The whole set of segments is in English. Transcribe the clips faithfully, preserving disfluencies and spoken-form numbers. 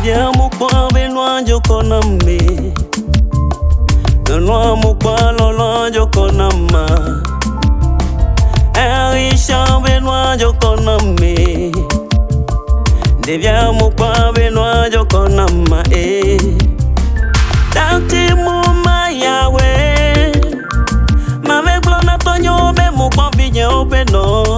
devient mon coin, Benoît Jokoname. Le loin mon coin, le loin Jokonama. Un riche Benoît Jokoname. Devient mon coin, Benoît Jokonama. Tanti mouma Yahweh. M'avec blona tonyo, ben mon coin vient au Benoît.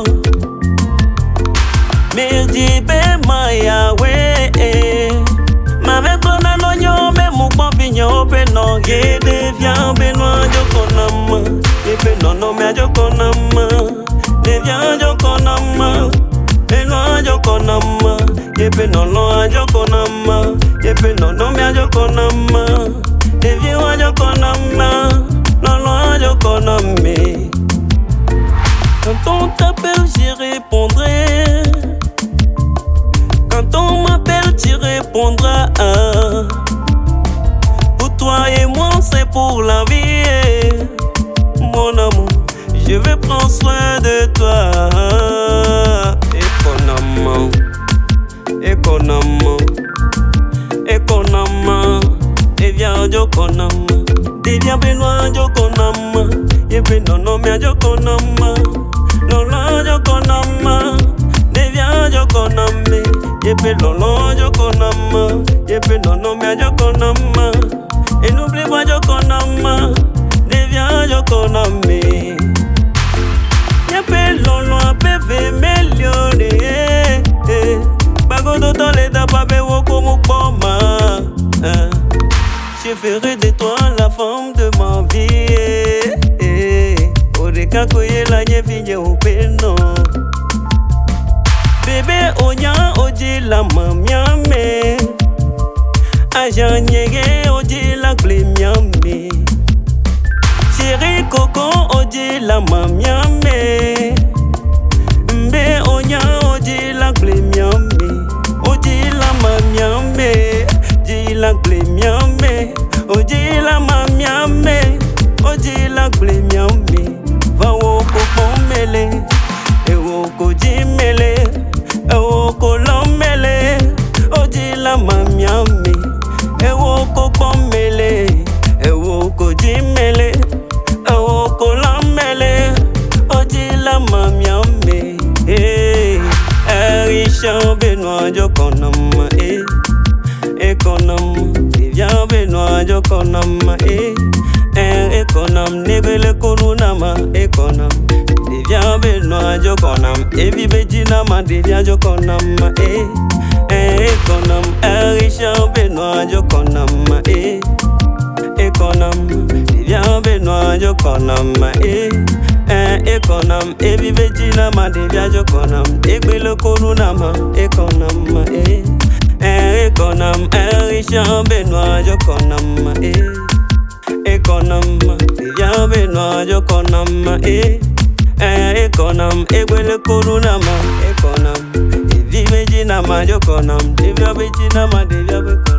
Mirdi Bema Yahweh. M'avec blona tonyo, ben mon coin vient au Benoît. Ye devient Benoît Jokonama. Et Benoît non mais Jokonama. Devient Jokonama. Benoît Jokonama. Et Benoît non Jokonama. Et Benoît non mais Jokonama. Devient Jokonama. Non non Jokoname. Quand on t'appelle j'y répondrai. Quand on m'appelle tu répondras. Pour toi et moi c'est pour la vie. Mon amour, je vais prendre soin de toi. Économement, économement, économement. Et viens Jokonama. Devient Benoît Jokonama. Et Benoît non mais Jokonama. Non non Jokonama. Devient Jokoname. Et Benoît non Jokonama. Et Benoît non mais Jokonama. Et n'oublie pas Jokonama. Devient Jokoname. Y'a lolo a pévé m'améliorer. Bagodo dans les dabas bewoko mukboma. Je ferai de toi la femme de ma vie. Odeka koye la nye vinye openo. Bébé onya oji la mamiame. Aja nyege oji la glemiame. Chéri coco oji la mamiame. Mbe onya oji la glemiame. Oji la mamiame. Oji la glemiame. Oji la mamiame. Oji la glemiame. Va woko pomele. E woko jimele. E woko lomele. Oji la mamiame. E woko pomele. E woko jimele. E woko lomele. Oji la mamiame. Eh, Richard Benoît Jokonama. Eh, économe. Devient Benoît Jokonama. Eh, eh, économe. Negele konunama. Économe. Devient Benoît Jokonama. Eh, vive Jinama. Devient Jokonama. Eh, eh, économe. Eh, Richard Benoît Jokonama. Eh, économe. Devient Benoît Jokonama. Eh, eh, économe. Eh, vive Jinama. Devient Jokonama. Eh, gbele konunama. Économe. Eh, eh, économe. Eh, Richard Benoît Jokonama. Eh, économe. Devient Benoît Jokonama. Eh, eh, économe. Eh, gbele konunama. Économe. Eh, vive Jinama Jokonama. Devient Jinama. Devient